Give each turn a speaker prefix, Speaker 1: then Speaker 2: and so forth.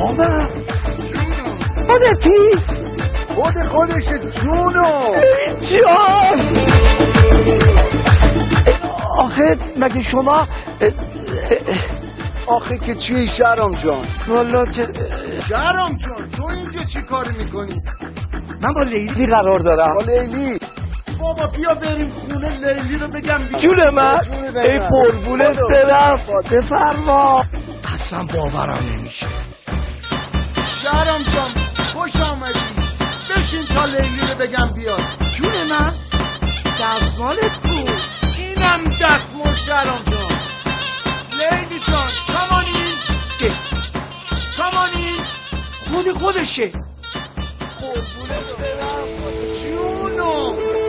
Speaker 1: بابا خودتی؟
Speaker 2: خودشه جونو
Speaker 1: جان. آخه مگه شما
Speaker 2: آخه که چی شهرام جان؟
Speaker 1: والا
Speaker 2: شهرام جان تو اینجا چی کار میکنی؟
Speaker 1: من با لیلی قرار دارم.
Speaker 2: با لیلی؟ بابا بیا بریم خونه لیلی رو بگم
Speaker 1: جون من ای قربونت برم. بفرما.
Speaker 2: اصلا باورم نمیشه. شهرام جان خوش آمدی. بشین تا لیلی رو بگم بیاد.
Speaker 1: جون من دستمالت کو؟
Speaker 2: اینم دستمال شهرام جان. لیلی جان کامانین کامانین خودشه. قربونت برم جونو.